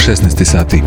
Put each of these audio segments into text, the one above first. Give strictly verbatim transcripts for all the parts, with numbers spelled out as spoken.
šesnaest sati.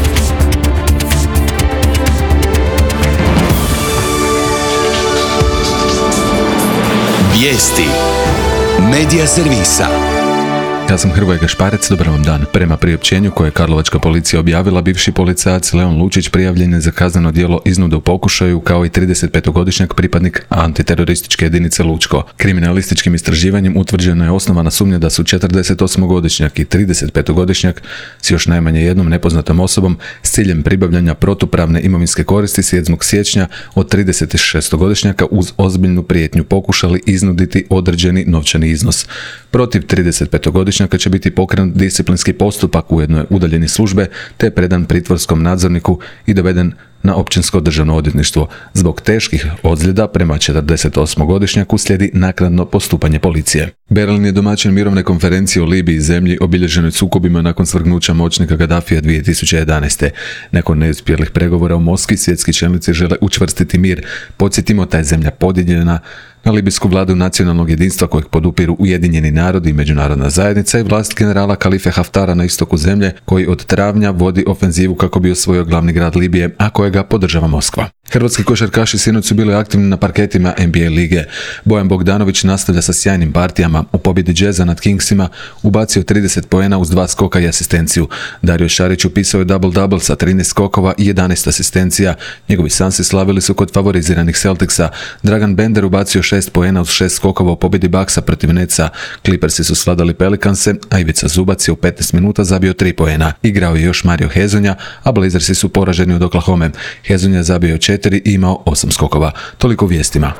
Vijesti Medija servisa. Ja sam Hrvoje Gašparec, dobar vam dan. Prema priopćenju koje je karlovačka policija objavila, bivši policajac Leon Lučić prijavljen je za kazneno djelo iznude u pokušaju, kao i tridesetpetogodišnjak pripadnik antiterorističke jedinice Lučko. Kriminalističkim istraživanjem utvrđena je osnovana sumnja da su četrdesetosmogodišnjak i tridesetpetogodišnjak s još najmanje jednom nepoznatom osobom s ciljem pribavljanja protupravne imovinske koristi sedmog siječnja od tridesetšestogodišnjaka uz ozbiljnu prijetnju pokušali iznuditi određeni novčani iznos. Protiv tridesetpetogodišnjaka će biti pokrenut disciplinski postupak, ujedno je udaljen iz službe te predan pritvorskom nadzorniku i doveden na općinsko državno odvjetništvo. Zbog teških ozljeda prema četrdesetosmogodišnjaku slijedi naknadno postupanje policije. Berlin je domaćin mirovne konferencije o Libiji, zemlji obilježenoj sukobima nakon svrgnuća moćnika Gadafija dvije tisuće jedanaeste. Nakon neuspjelih pregovora u Moskvi, svjetski čelnici žele učvrstiti mir. Podsjetimo, ta je zemlja podijeljena na libijsku vladu nacionalnog jedinstva kojeg podupiru Ujedinjeni narodi i međunarodna zajednica i vlast generala Kalife Haftara na istoku zemlje, koji od travnja vodi ofenzivu kako bi osvojio glavni grad Libije, a kojega podržava Moskva. Hrvatski košarkaši sinoć su bili aktivni na parketima N B A lige. Bojan Bogdanović nastavlja sa sjajnim partijama. U pobjedi Jazza nad Kingsima ubacio trideset poena uz dva skoka i asistenciju. Dario Šarić upisao je double-double sa trinaest skokova i jedanaest asistencija. Njegovi Sunsi slavili su kod favoriziranih Celticsa. Dragan Bender ubacio šest poena uz šest skokova u pobjedi Bucksa protiv Netsa. Clippersi su sladali Pelicanse, a Ivica Zubac je u petnaest minuta zabio tri poena. Igrao je još Mario Hezonja, a Blazersi su poraženi od Oklahome. Hezonja zabio četiri i imao osam skokova. Toliko vijestima.